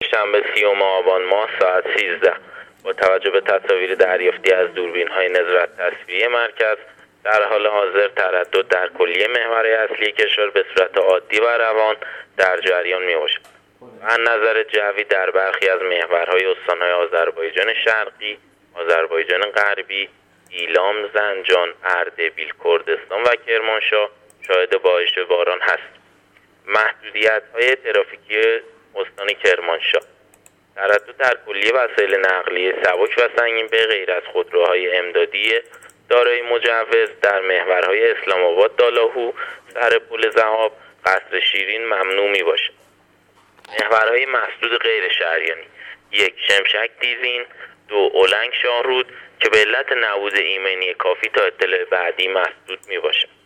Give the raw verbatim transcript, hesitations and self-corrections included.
شنبه سیوم آبان ماه ساعت سیزده با توجه به تصاویر دریافتی از دوربین‌های نظارت تصویری مرکز در حال حاضر تردد در کلیه محورهای اصلی کشور به صورت عادی و روان در جریان می‌باشد. از نظر جوی در برخی از محورهای استان‌های آذربایجان شرقی، آذربایجان غربی، ایلام، زنجان، اردبیل، کردستان و کرمانشاه شاهد بارش باران هست. محدودیت‌های ترافیکی استان کرمانشاه: تردد در کلیه وسایل نقلیه سبک و سنگین به غیر از خودروهای امدادی دارای مجوز در محورهای اسلام آباد، دالاهو، سر پل ذهاب، قصر شیرین ممنوع می باشد. محورهای مسدود غیر شهریانی: یک شمشک دیزین، دو اولنگ شاهرود که به علت نبود ایمنی کافی تا اطلاع بعدی مسدود می باشد.